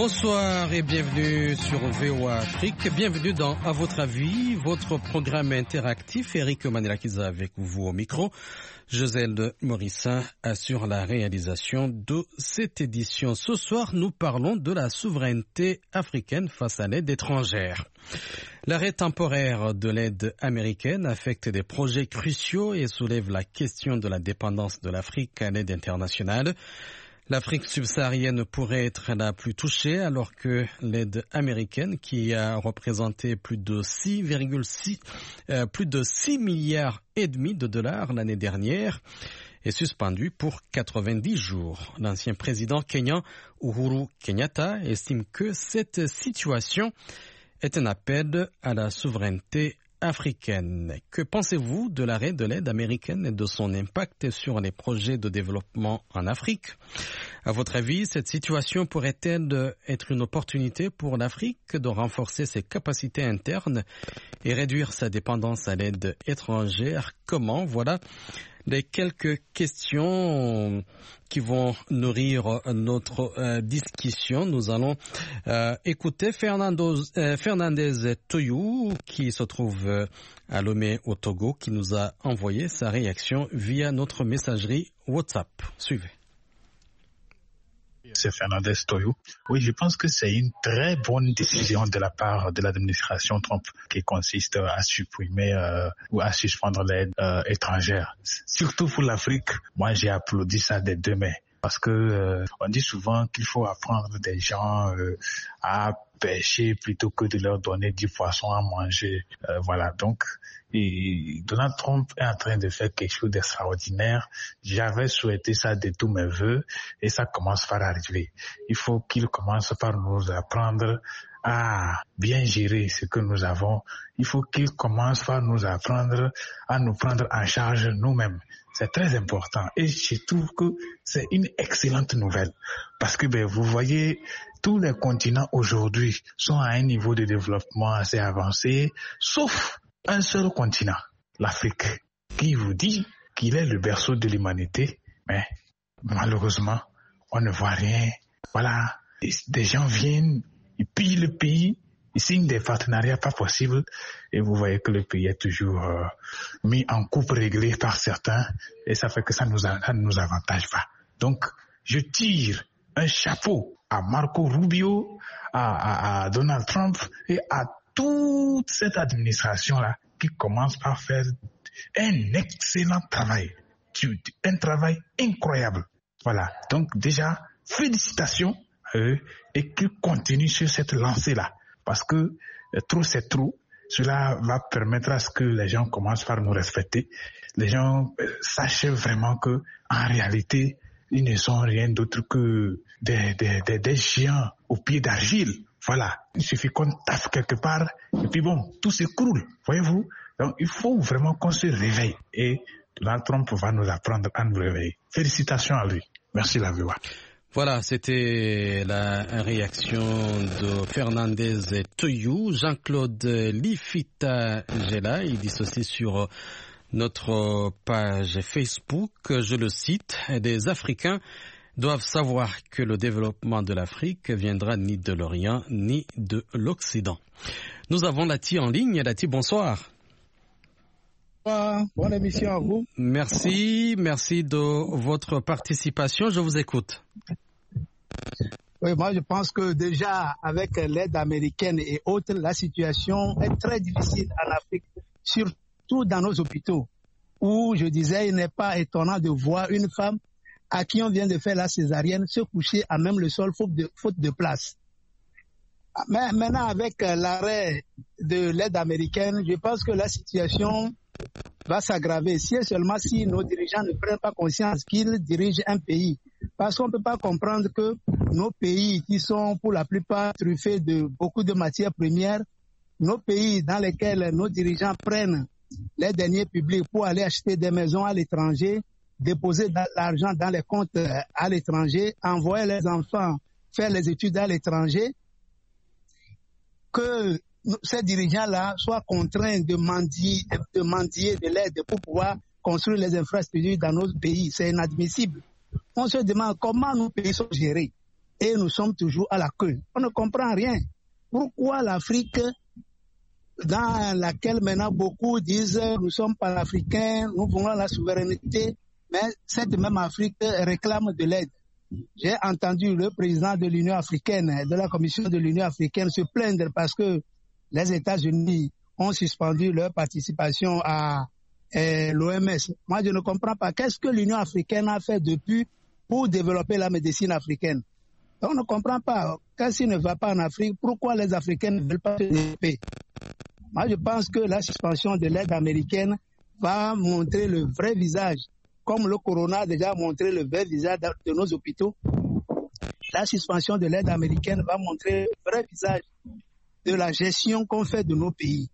Bonsoir et bienvenue sur VOA Afrique. Bienvenue dans À votre avis, votre programme interactif. Eric Manelakiza avec vous au micro. Joselle Morissin assure la réalisation de cette édition. Ce soir, nous parlons de la souveraineté africaine face à l'aide étrangère. L'arrêt temporaire de l'aide américaine affecte des projets cruciaux et soulève la question de la dépendance de l'Afrique à l'aide internationale. L'Afrique subsaharienne pourrait être la plus touchée alors que l'aide américaine, qui a représenté plus de 6 milliards et demi de dollars l'année dernière, est suspendue pour 90 jours. L'ancien président kenyan Uhuru Kenyatta estime que cette situation est un appel à la souveraineté africaine. Que pensez-vous de l'arrêt de l'aide américaine et de son impact sur les projets de développement en Afrique? À votre avis, cette situation pourrait-elle être une opportunité pour l'Afrique de renforcer ses capacités internes et réduire sa dépendance à l'aide étrangère? Comment? Voilà les quelques questions qui vont nourrir notre discussion. Nous allons écouter Fernandez Toyou, qui se trouve à Lomé au Togo, qui nous a envoyé sa réaction via notre messagerie WhatsApp. Suivez. C'est Fernandez Toyou. Oui, je pense que c'est une très bonne décision de la part de l'administration Trump qui consiste à supprimer ou à suspendre l'aide étrangère. Surtout pour l'Afrique, moi j'ai applaudi ça des deux mains. Parce que on dit souvent qu'il faut apprendre des gens à pêcher plutôt que de leur donner du poisson à manger. Voilà, donc Donald Trump est en train de faire quelque chose d'extraordinaire. J'avais souhaité ça de tous mes voeux et ça commence par arriver. Il faut qu'il commence par nous apprendre à bien gérer ce que nous avons. Il faut qu'il commence par nous apprendre à nous prendre en charge nous-mêmes. C'est très important et je trouve que c'est une excellente nouvelle parce que vous voyez, tous les continents aujourd'hui sont à un niveau de développement assez avancé, sauf un seul continent, l'Afrique, qui vous dit qu'il est le berceau de l'humanité, mais malheureusement, on ne voit rien. Voilà, des gens viennent, ils pillent le pays, ils signent des partenariats pas possibles et vous voyez que le pays est toujours mis en coupe réglée par certains et ça fait que ça nous avantage pas. Donc, je tire un chapeau à Marco Rubio, à Donald Trump et à toute cette administration-là qui commence par faire un excellent travail, un travail incroyable. Voilà, donc déjà, félicitations à eux et qu'ils continuent sur cette lancée-là. Parce que trop c'est trop, cela va permettre à ce que les gens commencent par nous respecter. Les gens sachent vraiment que en réalité, ils ne sont rien d'autre que des géants au pied d'argile. Voilà, il suffit qu'on taffe quelque part et puis bon, tout s'écroule, voyez-vous. Donc il faut vraiment qu'on se réveille et Donald Trump va nous apprendre à nous réveiller. Félicitations à lui. Merci la VOA. Voilà, c'était la réaction de Fernandez Toyou. Jean-Claude Lifita Gela, il dit ceci sur notre page Facebook, je le cite, des Africains doivent savoir que le développement de l'Afrique viendra ni de l'Orient ni de l'Occident. Nous avons Lati en ligne. Lati, bonsoir. Bonne émission à vous. Merci de votre participation. Je vous écoute. Oui, moi je pense que déjà avec l'aide américaine et autres, la situation est très difficile en Afrique, surtout dans nos hôpitaux, où je disais il n'est pas étonnant de voir une femme à qui on vient de faire la césarienne se coucher à même le sol faute de place. Mais maintenant avec l'arrêt de l'aide américaine, je pense que la situation va s'aggraver si et seulement si nos dirigeants ne prennent pas conscience qu'ils dirigent un pays. Parce qu'on ne peut pas comprendre que nos pays qui sont pour la plupart truffés de beaucoup de matières premières, nos pays dans lesquels nos dirigeants prennent les deniers publics pour aller acheter des maisons à l'étranger, déposer l'argent dans les comptes à l'étranger, envoyer les enfants faire les études à l'étranger, que ces dirigeants-là soient contraints de mendier de l'aide pour pouvoir construire les infrastructures dans nos pays. C'est inadmissible. On se demande comment nos pays sont gérés. et nous sommes toujours à la queue. On ne comprend rien. Pourquoi l'Afrique, dans laquelle maintenant beaucoup disent nous sommes panafricains, nous voulons la souveraineté, mais cette même Afrique réclame de l'aide. J'ai entendu le président de l'Union africaine, de la Commission de l'Union africaine se plaindre parce que les États-Unis ont suspendu leur participation à l'OMS. Moi, je ne comprends pas. Qu'est-ce que l'Union africaine a fait depuis pour développer la médecine africaine? On ne comprend pas. Qu'est-ce qui ne va pas en Afrique? Pourquoi les Africains ne veulent pas se développer? Moi, je pense que la suspension de l'aide américaine va montrer le vrai visage, comme le corona a déjà montré le vrai visage de nos hôpitaux. La suspension de l'aide américaine va montrer le vrai visage de la gestion qu'on fait de nos pays.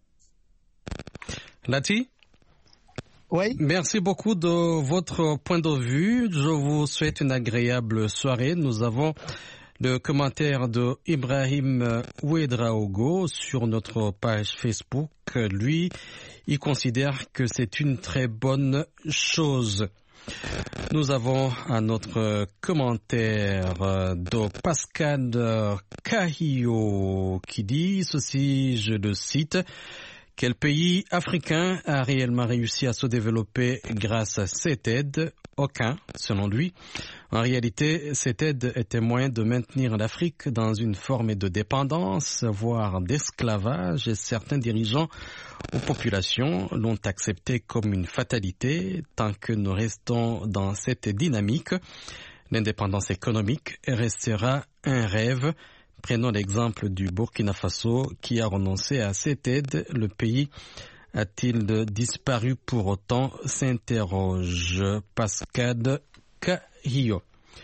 Lati? Oui. Merci beaucoup de votre point de vue. Je vous souhaite une agréable soirée. Nous avons le commentaire de Ibrahim Ouedraogo sur notre page Facebook. Lui, il considère que c'est une très bonne chose. Nous avons un autre commentaire de Pascal Kahio qui dit ceci, je le cite: quel pays africain a réellement réussi à se développer grâce à cette aide? Aucun, selon lui. En réalité, cette aide était moyen de maintenir l'Afrique dans une forme de dépendance, voire d'esclavage, et certains dirigeants ou populations l'ont accepté comme une fatalité. Tant que nous restons dans cette dynamique, l'indépendance économique restera un rêve. Prenons l'exemple du Burkina Faso qui a renoncé à cette aide. Le pays a-t-il disparu pour autant? S'interroge Pascal Kahio.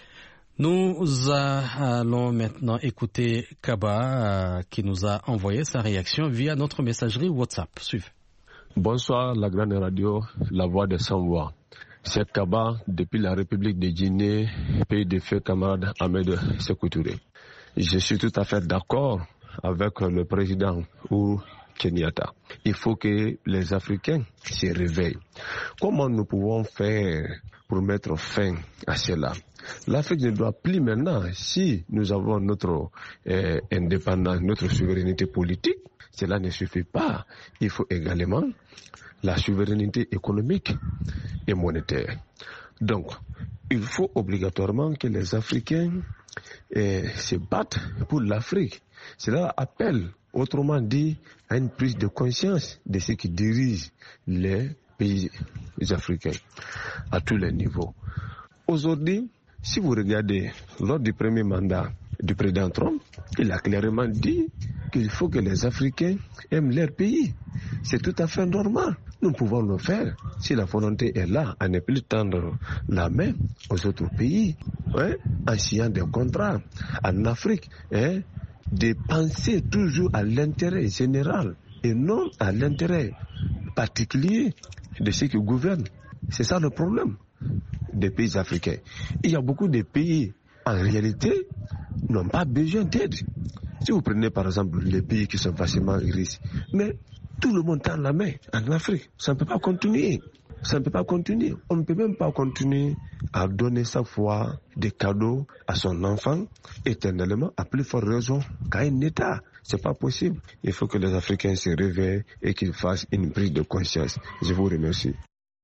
Nous allons maintenant écouter Kaba qui nous a envoyé sa réaction via notre messagerie WhatsApp. Suivez. Bonsoir, la grande radio, la voix des sans-voix. C'est Kaba depuis la République de Guinée, pays de feu camarade Ahmed Sékou Touré. Je suis tout à fait d'accord avec le président Uhuru Kenyatta. Il faut que les Africains se réveillent. Comment nous pouvons faire pour mettre fin à cela? L'Afrique ne doit plus maintenant, si nous avons notre indépendance, notre souveraineté politique, cela ne suffit pas. Il faut également la souveraineté économique et monétaire. Donc, il faut obligatoirement que les Africains se battent pour l'Afrique. Cela appelle, autrement dit, à une prise de conscience de ceux qui dirigent les pays africains à tous les niveaux. Aujourd'hui, si vous regardez, lors du premier mandat du président Trump, il a clairement dit qu'il faut que les Africains aiment leur pays. C'est tout à fait normal. Nous pouvons le faire si la volonté est là, à ne plus tendre la main aux autres pays, en signant des contrats en Afrique, de penser toujours à l'intérêt général et non à l'intérêt particulier de ceux qui gouvernent. C'est ça le problème des pays africains. Il y a beaucoup de pays, en réalité, n'ont pas besoin d'aide. Si vous prenez par exemple les pays qui sont facilement riches, mais tout le monde tend la main en Afrique. Ça ne peut pas continuer. Ça ne peut pas continuer. On ne peut même pas continuer à donner chaque fois des cadeaux à son enfant éternellement, à plus forte raison qu'à un État. C'est pas possible. Il faut que les Africains se réveillent et qu'ils fassent une prise de conscience. Je vous remercie.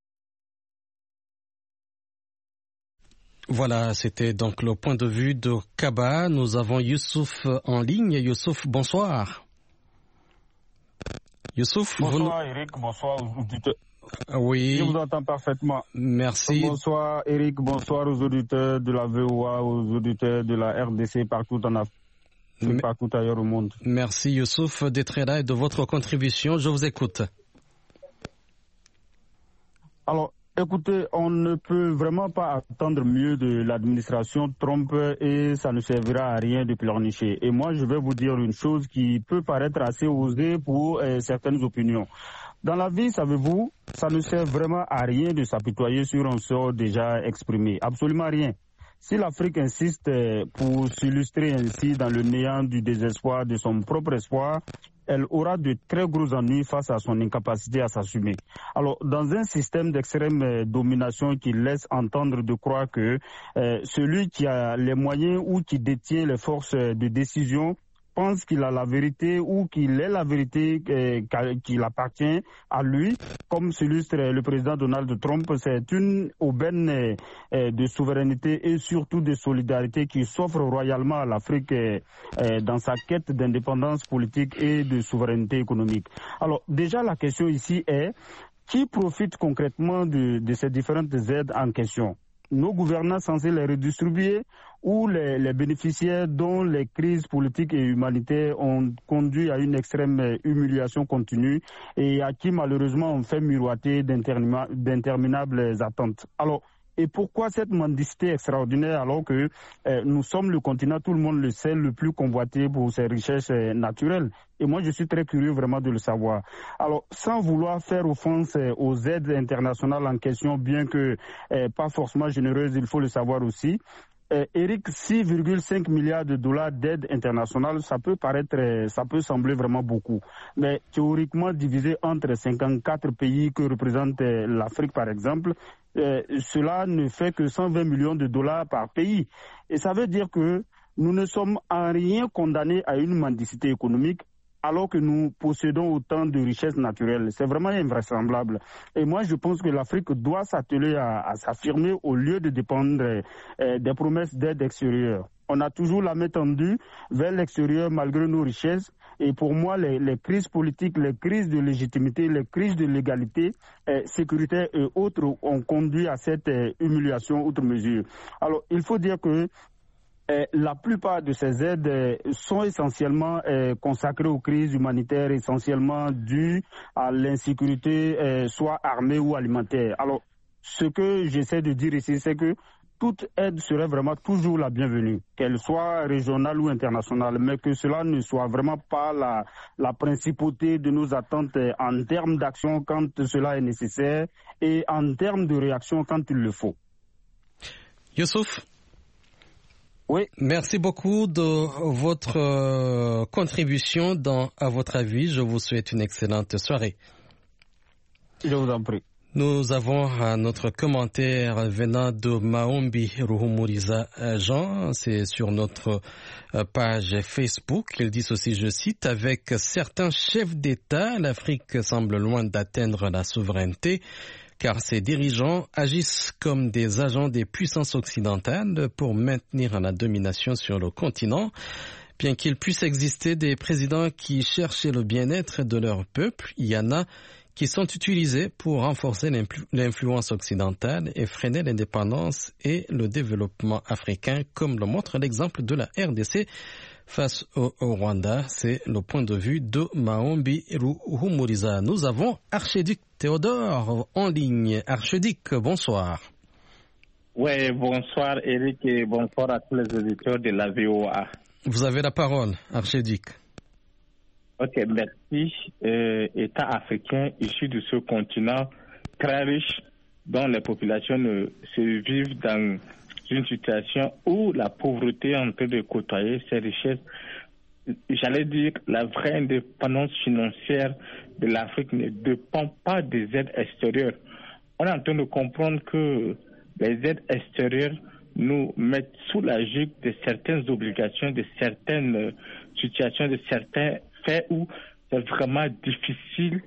Voilà, c'était donc le point de vue de Kaba. Nous avons Youssouf en ligne. Youssouf, bonsoir. Youssouf, bonsoir Eric, bonsoir aux auditeurs. Oui. Je vous entends parfaitement. Merci. Bonsoir Eric, bonsoir aux auditeurs de la VOA, aux auditeurs de la RDC partout en Afrique, partout ailleurs au monde. Merci Youssouf d'être là et de votre contribution. Je vous écoute. Alors, écoutez, on ne peut vraiment pas attendre mieux de l'administration Trump et ça ne servira à rien de pleurnicher. Et moi, je vais vous dire une chose qui peut paraître assez osée pour certaines opinions. Dans la vie, savez-vous, ça ne sert vraiment à rien de s'apitoyer sur un sort déjà exprimé. Absolument rien. Si l'Afrique insiste pour s'illustrer ainsi dans le néant du désespoir de son propre espoir, elle aura de très gros ennuis face à son incapacité à s'assumer. Alors, dans un système d'extrême domination qui laisse entendre de croire que celui qui a les moyens ou qui détient les forces de décision pense qu'il a la vérité ou qu'il est la vérité qu'il appartient à lui, comme s'illustre le président Donald Trump, c'est une aubaine de souveraineté et surtout de solidarité qui s'offre royalement à l'Afrique dans sa quête d'indépendance politique et de souveraineté économique. Alors déjà la question ici est qui profite concrètement de ces différentes aides en question? Nos gouvernants censés les redistribuer ou les bénéficiaires dont les crises politiques et humanitaires ont conduit à une extrême humiliation continue et à qui malheureusement on fait miroiter d'interminables attentes. Alors, et pourquoi cette mendicité extraordinaire alors que nous sommes le continent, tout le monde le sait, le plus convoité pour ses richesses naturelles? Et moi, je suis très curieux vraiment de le savoir. Alors, sans vouloir faire offense aux aides internationales en question, bien que pas forcément généreuses, il faut le savoir aussi. Eric, 6,5 milliards de dollars d'aide internationale, ça peut sembler vraiment beaucoup. Mais théoriquement divisé entre 54 pays que représente l'Afrique, par exemple, cela ne fait que 120 millions de dollars par pays. Et ça veut dire que nous ne sommes en rien condamnés à une mendicité économique alors que nous possédons autant de richesses naturelles. C'est vraiment invraisemblable. Et moi, je pense que l'Afrique doit s'atteler à s'affirmer au lieu de dépendre des promesses d'aide extérieure. On a toujours la main tendue vers l'extérieur malgré nos richesses. Et pour moi, les crises politiques, les crises de légitimité, les crises de légalité sécuritaire et autres ont conduit à cette humiliation outre mesure. Alors, il faut dire que la plupart de ces aides sont essentiellement consacrées aux crises humanitaires, essentiellement dues à l'insécurité, soit armée ou alimentaire. Alors, ce que j'essaie de dire ici, c'est que toute aide serait vraiment toujours la bienvenue, qu'elle soit régionale ou internationale, mais que cela ne soit vraiment pas la principauté de nos attentes en termes d'action quand cela est nécessaire et en termes de réaction quand il le faut. Youssouf? Oui. Merci beaucoup de votre contribution à votre avis. Je vous souhaite une excellente soirée. Je vous en prie. Nous avons notre commentaire venant de Maombi Ruhumuriza Jean. C'est sur notre page Facebook. Il dit ceci, je cite, « Avec certains chefs d'État, l'Afrique semble loin d'atteindre la souveraineté. Car ses dirigeants agissent comme des agents des puissances occidentales pour maintenir la domination sur le continent. Bien qu'il puisse exister des présidents qui cherchent le bien-être de leur peuple, il y en a qui sont utilisés pour renforcer l'influence occidentale et freiner l'indépendance et le développement africain, comme le montre l'exemple de la RDC face au Rwanda. C'est le point de vue de Maombi Ruhumuriza. Nous avons Archiduc Théodore en ligne. Archiduc, bonsoir. Oui, bonsoir Eric et bonsoir à tous les auditeurs de la VOA. Vous avez la parole, Archiduc. Ok, merci. État africain issu de ce continent très riche dont les populations se vivent dans une situation où la pauvreté est en train de côtoyer ces richesses. J'allais dire la vraie indépendance financière de l'Afrique ne dépend pas des aides extérieures. On est en train de comprendre que les aides extérieures nous mettent sous la joug de certaines obligations, de certaines situations, de certains faits où c'est vraiment difficile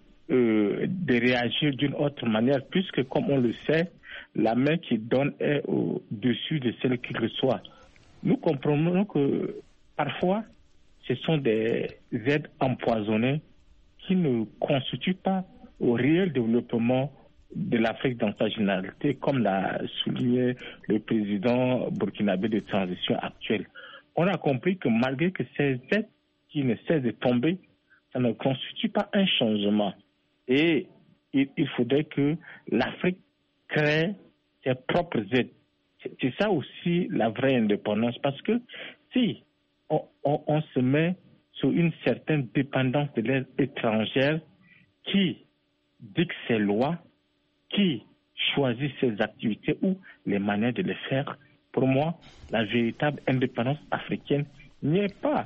de réagir d'une autre manière, puisque comme on le sait, la main qui donne est au-dessus de celle qui reçoit. Nous comprenons que parfois, ce sont des aides empoisonnées qui ne constituent pas au réel développement de l'Afrique dans sa généralité, comme l'a souligné le président burkinabé de transition actuel. On a compris que malgré que ces aides qui ne cessent de tomber, ça ne constitue pas un changement. Et il faudrait que l'Afrique crée ses propres aides. C'est ça aussi la vraie indépendance, parce que si on se met sur une certaine dépendance de l'aide étrangère qui dicte ses lois, qui choisit ses activités ou les manières de les faire, pour moi, la véritable indépendance africaine n'y est pas.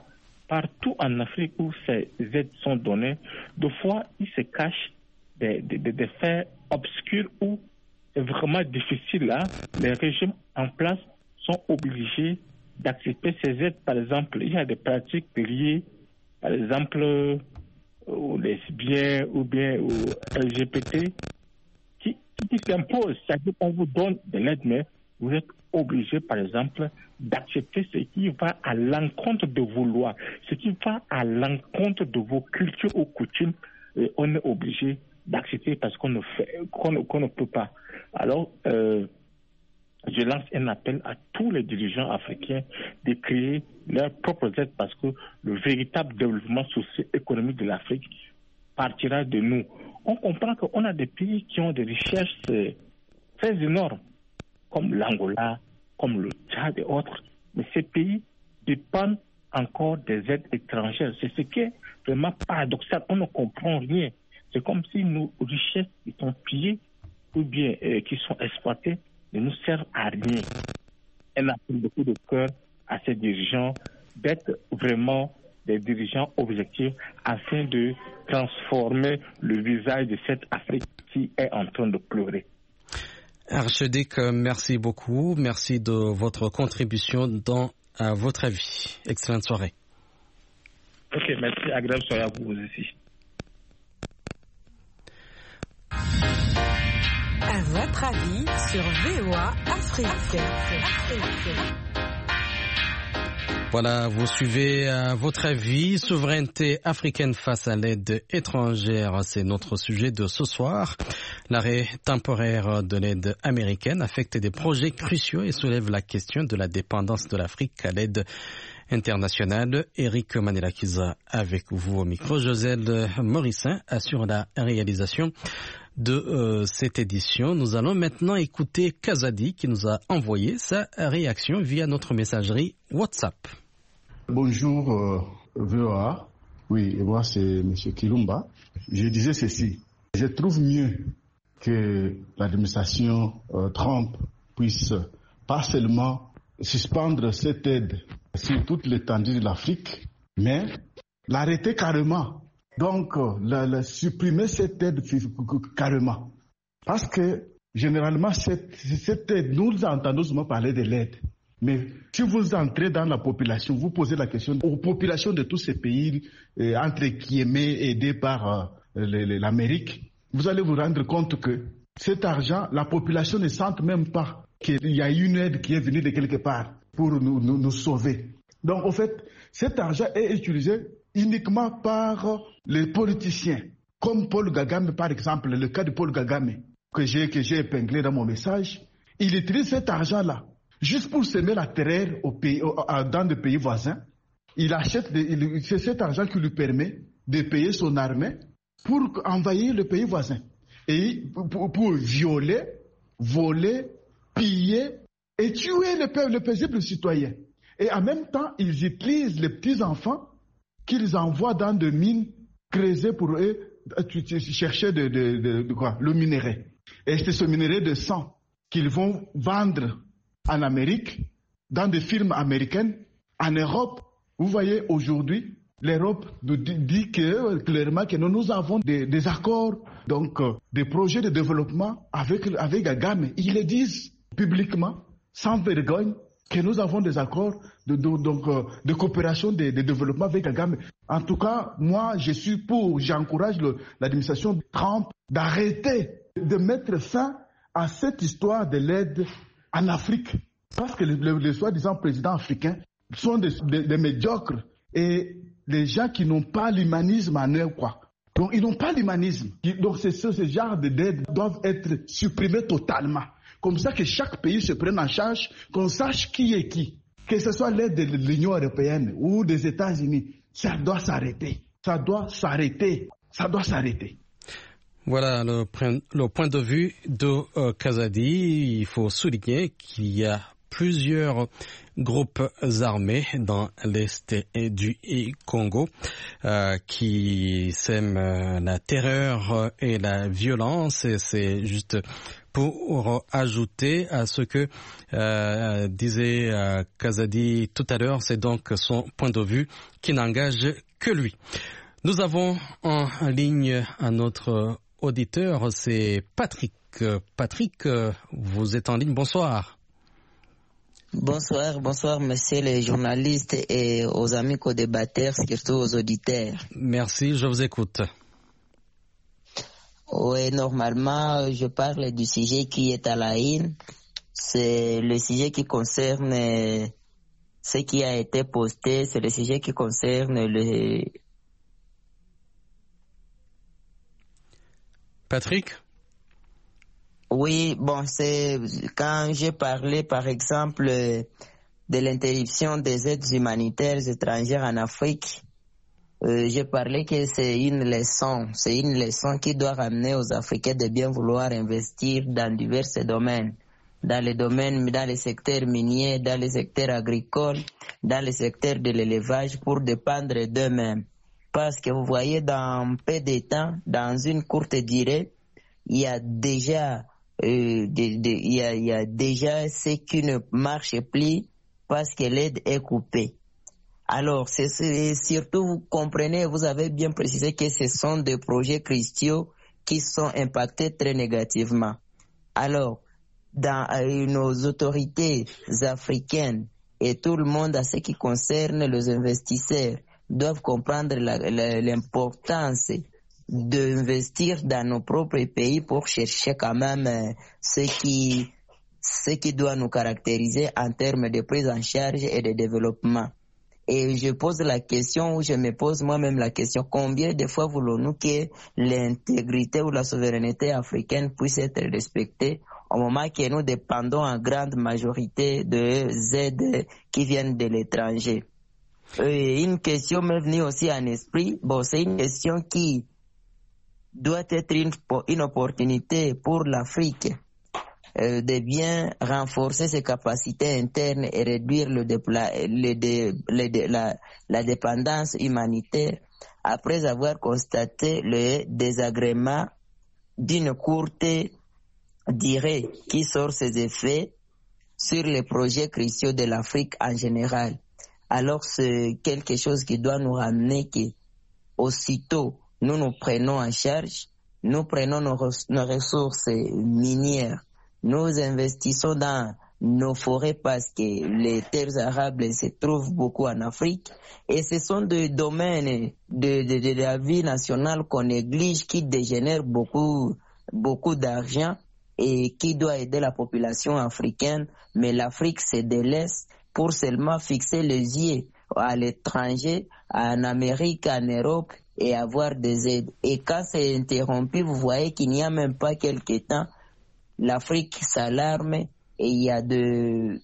partout en Afrique où ces aides sont données, de fois, il se cache des faits obscurs où c'est vraiment difficile. Là. Les régimes en place sont obligés d'accepter ces aides. Par exemple, il y a des pratiques liées, par exemple, aux lesbiens ou bien aux LGBT qui s'imposent. C'est-à-dire qu'on vous donne de l'aide, mais vous êtes obligé, par exemple, d'accepter ce qui va à l'encontre de vos lois, ce qui va à l'encontre de vos cultures ou coutumes. Et on est obligé d'accepter parce qu'on ne peut pas. Alors, je lance un appel à tous les dirigeants africains de créer leurs propres aides parce que le véritable développement socio-économique de l'Afrique partira de nous. On comprend qu'on a des pays qui ont des richesses très énormes, comme l'Angola, comme le Tchad et autres, mais ces pays dépendent encore des aides étrangères. C'est ce qui est vraiment paradoxal. On ne comprend rien. C'est comme si nos richesses qui sont pillées ou bien qui sont exploitées ne nous servent à rien. On appelle beaucoup de cœur à ces dirigeants d'être vraiment des dirigeants objectifs afin de transformer le visage de cette Afrique qui est en train de pleurer. Archduc, merci beaucoup. Merci de votre contribution dans votre avis. Excellente soirée. Ok, merci. Agréable soirée à vous aussi. À votre avis sur VOA Afrique. Voilà, vous suivez à votre avis, souveraineté africaine face à l'aide étrangère, c'est notre sujet de ce soir. L'arrêt temporaire de l'aide américaine affecte des projets cruciaux et soulève la question de la dépendance de l'Afrique à l'aide internationale. Eric Manelakiza avec vous au micro. Joselle Morissin assure la réalisation de cette édition. Nous allons maintenant écouter Kazadi qui nous a envoyé sa réaction via notre messagerie WhatsApp. Bonjour VOA, oui, et moi c'est M. Kirumba. Je disais ceci, je trouve mieux que l'administration Trump puisse pas seulement suspendre cette aide sur toute l'étendue de l'Afrique, mais l'arrêter carrément. Donc, supprimer cette aide carrément. Parce que, généralement, cette aide, nous entendons souvent parler de l'aide. Mais si vous entrez dans la population, vous posez la question aux populations de tous ces pays, entre guillemets, aidés par l'Amérique, vous allez vous rendre compte que cet argent, la population ne sent même pas qu'il y a une aide qui est venue de quelque part pour nous sauver. Donc, en fait, cet argent est utilisé uniquement par les politiciens, comme Paul Kagame, par exemple, le cas de Paul Kagame, que j'ai épinglé dans mon message. Il utilise cet argent-là juste pour semer la terreur dans des pays voisins. C'est cet argent qui lui permet de payer son armée pour envahir le pays voisin. Et pour violer, voler, piller et tuer le paisible citoyen. Et en même temps, ils utilisent les petits-enfants qu'ils envoient dans des mines creusées pour eux chercher de quoi? Le minerai. Et c'est ce minerai de sang qu'ils vont vendre en Amérique, dans des firmes américaines, en Europe. Vous voyez, aujourd'hui, l'Europe nous dit clairement que nous avons des accords, donc des projets de développement avec Kagame. Ils le disent publiquement, sans vergogne, que nous avons des accords de coopération, de développement avec Kagame. En tout cas, moi, j'encourage l'administration Trump d'arrêter, de mettre fin à cette histoire de l'aide en Afrique. Parce que les soi-disant présidents africains sont des médiocres et les gens qui n'ont pas l'humanisme en eux, quoi. Donc, ils n'ont pas l'humanisme. Donc, ce genre d'aide doivent être supprimés totalement. Comme ça que chaque pays se prenne en charge, qu'on sache qui est qui. Que ce soit l'aide de l'Union européenne ou des États-Unis, ça doit s'arrêter. Ça doit s'arrêter. Ça doit s'arrêter. Voilà le point de vue de Kazadi. Il faut souligner qu'il y a plusieurs groupes armés dans l'est du Congo qui sèment la terreur et la violence. Et c'est juste pour ajouter à ce que disait Kazadi tout à l'heure. C'est donc son point de vue qui n'engage que lui. Nous avons en ligne un autre auditeur, c'est Patrick. Patrick, vous êtes en ligne, bonsoir. Bonsoir, messieurs les journalistes et aux amis co-débatteurs, surtout aux auditeurs. Merci, je vous écoute. Oui, normalement, je parle du sujet qui est à la une. C'est le sujet qui concerne ce qui a été posté, c'est le sujet qui concerne le... Patrick? Oui, bon, c'est quand j'ai parlé, par exemple, de l'interruption des aides humanitaires étrangères en Afrique, j'ai parlé que c'est une leçon qui doit ramener aux Africains de bien vouloir investir dans divers domaines, dans les secteurs miniers, dans les secteurs agricoles, dans les secteurs de l'élevage pour dépendre d'eux-mêmes. Parce que vous voyez, dans peu de temps, dans une courte durée, il y a déjà ce qui ne marche plus parce que l'aide est coupée. Alors, c'est surtout, vous comprenez, vous avez bien précisé que ce sont des projets cruciaux qui sont impactés très négativement. Alors, dans nos autorités africaines et tout le monde à ce qui concerne les investisseurs doivent comprendre l'importance d'investir dans nos propres pays pour chercher quand même ce qui doit nous caractériser en termes de prise en charge et de développement. Et je pose la question, ou je me pose moi-même la question, combien de fois voulons-nous que l'intégrité ou la souveraineté africaine puisse être respectée au moment que nous dépendons en grande majorité de aides qui viennent de l'étranger? Une question m'est venue aussi en esprit. Bon, c'est une question qui doit être une opportunité pour l'Afrique de bien renforcer ses capacités internes et réduire la dépendance humanitaire après avoir constaté le désagrément d'une courte durée qui sort ses effets sur les projets cruciaux de l'Afrique en général. Alors c'est quelque chose qui doit nous ramener que aussitôt nous prenons en charge, nous prenons nos ressources minières, nous investissons dans nos forêts parce que les terres arables se trouvent beaucoup en Afrique et ce sont des domaines de la vie nationale qu'on néglige, qui dégénèrent beaucoup d'argent et qui doit aider la population africaine, mais l'Afrique se délaisse pour seulement fixer les yeux à l'étranger, en Amérique, en Europe et avoir des aides. Et quand c'est interrompu, vous voyez qu'il n'y a même pas quelque temps, l'Afrique s'alarme et il y a des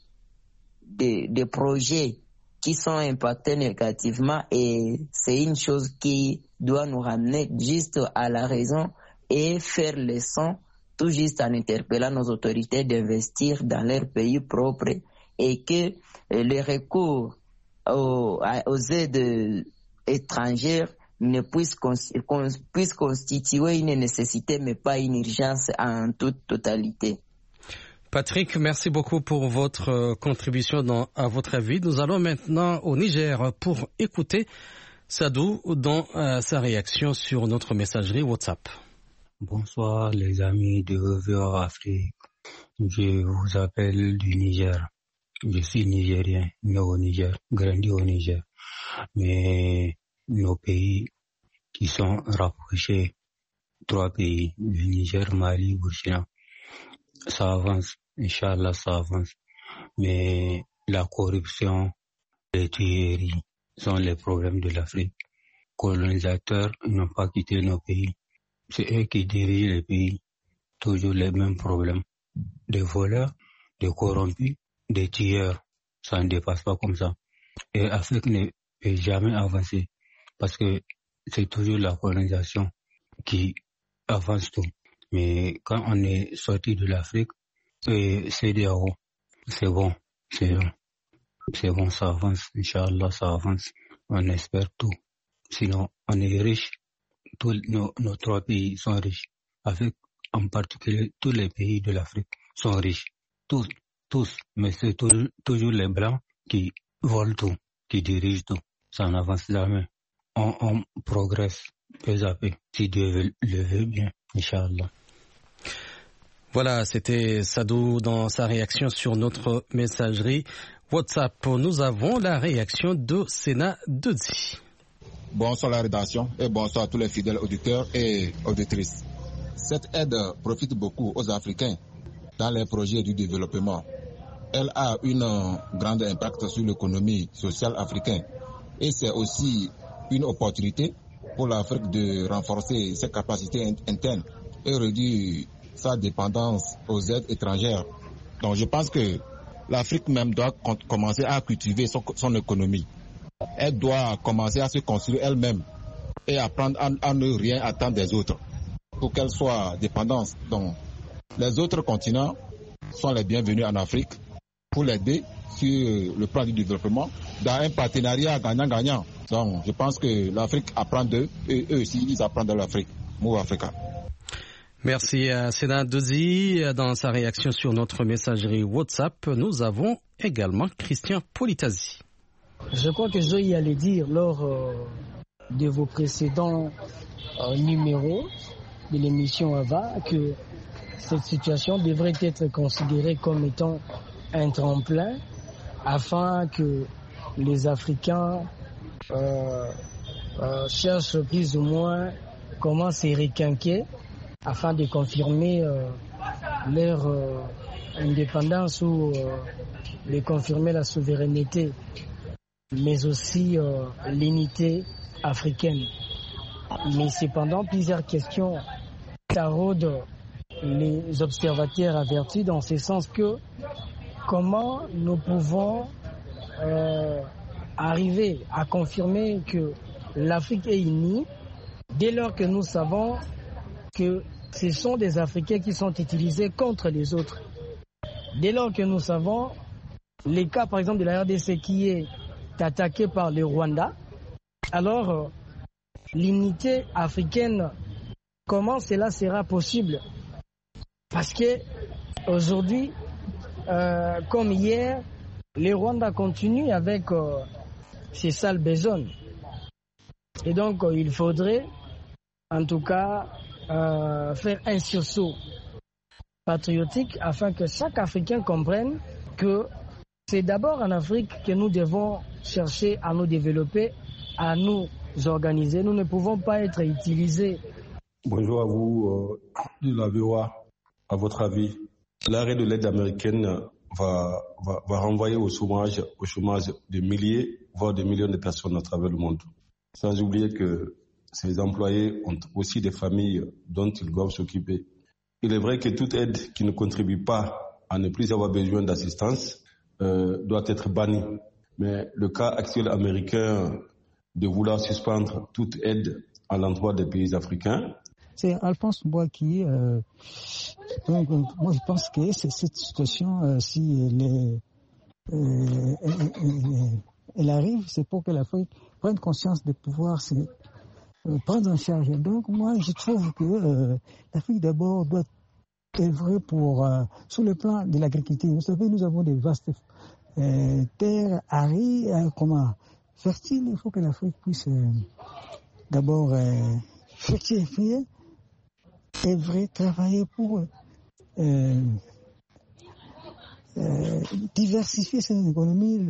projets qui sont impactés négativement et c'est une chose qui doit nous ramener juste à la raison et faire leçon, tout juste en interpellant nos autorités d'investir dans leur pays propre et que les recours aux aides étrangères ne puissent constituer une nécessité mais pas une urgence en toute totalité. Patrick, merci beaucoup pour votre contribution à votre avis. Nous allons maintenant au Niger pour écouter Sadou dans sa réaction sur notre messagerie WhatsApp. Bonsoir les amis de VOA Afrique. Je vous appelle du Niger. Je suis nigérien, né au Niger, grandi au Niger. Mais nos pays qui sont rapprochés, 3 pays, le Niger, Mali, Burkina, ça avance, Inch'Allah, ça avance. Mais la corruption, les tueries sont les problèmes de l'Afrique. Colonisateurs n'ont pas quitté nos pays. C'est eux qui dirigent les pays. Toujours les mêmes problèmes. Des voleurs, des corrompus, des tueurs. Ça ne dépasse pas comme ça. Et l'Afrique ne peut jamais avancer. Parce que c'est toujours la colonisation qui avance tout. Mais quand on est sorti de l'Afrique, c'est bon, ça avance, Inch'Allah, ça avance, on espère tout. Sinon, on est riche, tous nos 3 pays sont riches. Avec en particulier tous les pays de l'Afrique, sont riches. Tous. Mais c'est toujours les Blancs qui volent tout, qui dirigent tout. Ça n'avance jamais. On progresse peu à peu, si Dieu le veut bien, Inch'Allah. Voilà, c'était Sadou dans sa réaction sur notre messagerie WhatsApp. Nous avons la réaction de Sénat Dodi. Bonsoir la rédaction et bonsoir à tous les fidèles auditeurs et auditrices. Cette aide profite beaucoup aux Africains dans les projets du développement. Elle a un grand impact sur l'économie sociale africaine et c'est aussi une opportunité pour l'Afrique de renforcer ses capacités internes et réduire sa dépendance aux aides étrangères. Donc je pense que l'Afrique même doit commencer à cultiver son économie. Elle doit commencer à se construire elle-même et apprendre à ne rien attendre des autres pour qu'elle soit dépendante. Donc les autres continents sont les bienvenus en Afrique pour l'aider sur le plan du développement dans un partenariat gagnant-gagnant. Donc je pense que l'Afrique apprend d'eux et eux aussi ils apprennent de l'Afrique. Move Africa. Merci à Sénat Dozi. Dans sa réaction sur notre messagerie WhatsApp, nous avons également Christian Politasi. Je crois que je y allais dire lors de vos précédents numéros de l'émission AVA que cette situation devrait être considérée comme étant un tremplin afin que les Africains cherchent plus ou moins comment se requinquer afin de confirmer leur indépendance ou de confirmer la souveraineté, mais aussi l'unité africaine. Mais cependant, plusieurs questions taraudent les observateurs avertis dans ce sens que comment nous pouvons arriver à confirmer que l'Afrique est unie dès lors que nous savons que ce sont des Africains qui sont utilisés contre les autres. Dès lors que nous savons les cas par exemple de la RDC qui est attaqué par le Rwanda, alors l'unité africaine, comment cela sera possible? Parce que aujourd'hui, comme hier, le Rwanda continue avec ses sales besognes. Et donc il faudrait en tout cas faire un sursaut patriotique afin que chaque Africain comprenne que c'est d'abord en Afrique que nous devons chercher à nous développer, à nous organiser. Nous ne pouvons pas être utilisés. Bonjour à vous de la VOA. À votre avis, l'arrêt de l'aide américaine va renvoyer au chômage de milliers, voire de millions de personnes à travers le monde. Sans oublier que ces employés ont aussi des familles dont ils doivent s'occuper. Il est vrai que toute aide qui ne contribue pas à ne plus avoir besoin d'assistance doit être bannie. Mais le cas actuel américain de vouloir suspendre toute aide à l'endroit des pays africains. C'est Alphonse Mbouaki. Donc, moi, je pense que cette situation, si elle arrive, c'est pour que l'Afrique prenne conscience de pouvoir se prendre en charge. Donc, moi, je trouve que l'Afrique, d'abord, doit œuvrer pour, sur le plan de l'agriculture. Vous savez, nous avons des vastes terres arides, fertiles. Il faut que l'Afrique puisse d'abord fructifier, œuvrer, travailler pour diversifier son économie.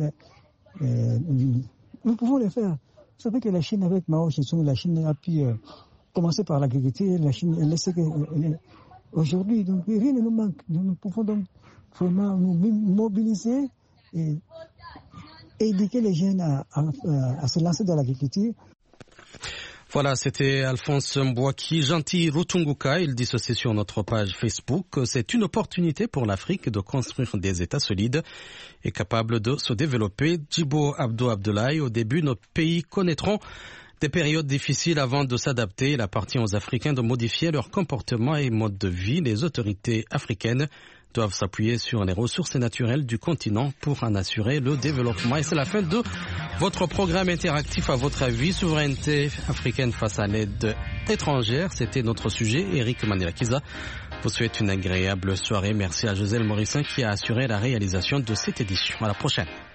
Nous pouvons le faire. Vous savez que la Chine, avec Mao Tse-tung, la Chine a pu commencer par l'agriculture. La Chine, elle sait qu'elle aujourd'hui, donc rien ne nous manque. Nous pouvons donc vraiment nous mobiliser et éduquer les jeunes à se lancer dans l'agriculture. Voilà, c'était Alphonse Mbouaki, Gentil Rutunguka. Il dit ceci sur notre page Facebook. C'est une opportunité pour l'Afrique de construire des États solides et capables de se développer. Djibo Abdo Abdoulaye, au début, nos pays connaîtront des périodes difficiles avant de s'adapter. Il appartient aux Africains de modifier leur comportement et mode de vie. Les autorités africaines doivent s'appuyer sur les ressources naturelles du continent pour en assurer le développement. Et c'est la fin de votre programme interactif. À votre avis, souveraineté africaine face à l'aide étrangère, c'était notre sujet. Eric Manilakiza vous souhaite une agréable soirée. Merci à Joselle Morissin qui a assuré la réalisation de cette édition. À la prochaine.